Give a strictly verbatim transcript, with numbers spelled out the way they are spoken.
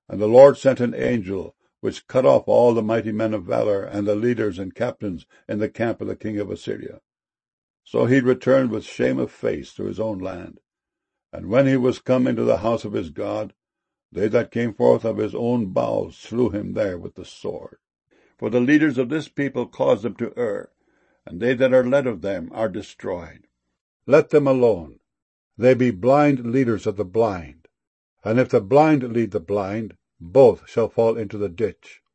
And the Lord sent an angel, which cut off all the mighty men of valor, and the leaders and captains in the camp of the king of Assyria. So he returned with shame of face to his own land. And when he was come into the house of his God, they that came forth of his own bowels slew him there with the sword. For the leaders of this people cause them to err, and they that are led of them are destroyed. Let them alone. They be blind leaders of the blind. And if the blind lead the blind, both shall fall into the ditch.